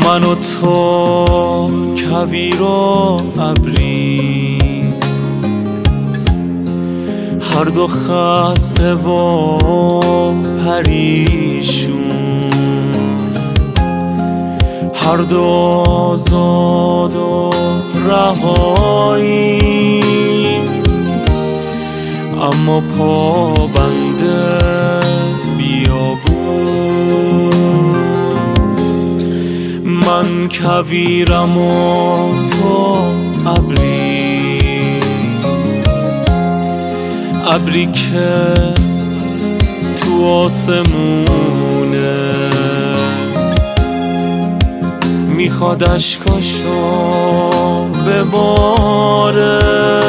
من و تو کویر و ابری، هر دو خسته و پریشون، هر دو آزاد و رهاییم، اما پابند بیابون. من کویرم و تو ابری، ابری که تو آسمونه، میخواد اشکاشو بباره،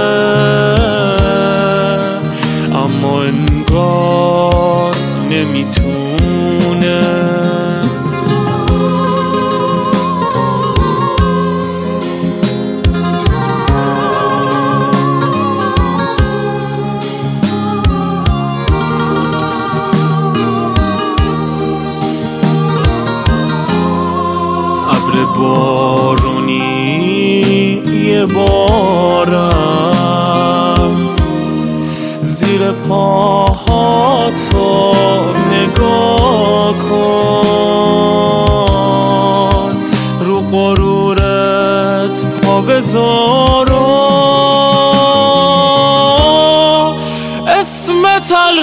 اما انگار نمیتونه. ابر بارونی یه بارم زیر پاهاتو نگاه کن، رو غرورت پا بذار و اسم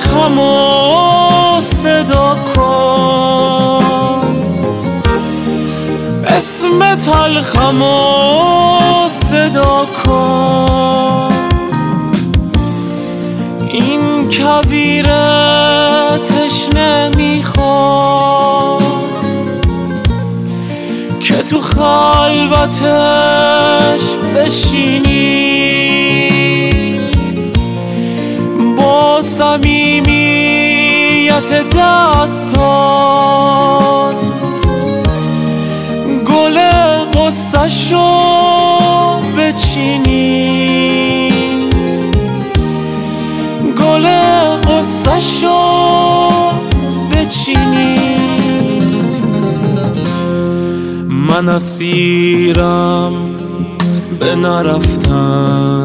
تلخمو صدا کن، اسم تلخمو صدا کن. این کویر تشنه میخواد که تو خلوتش بشینی، با صمیمیت دستات گل غصه‌شو بچینی، گل غصه‌شو بچینی. من اسیرم به نرفتن،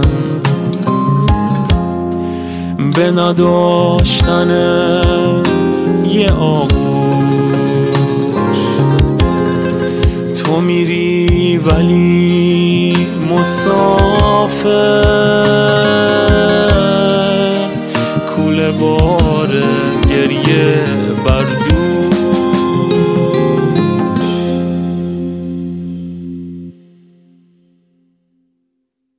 به نداشتن یه آغوش. تو میری ولی مسافر، کوله بار گریه بر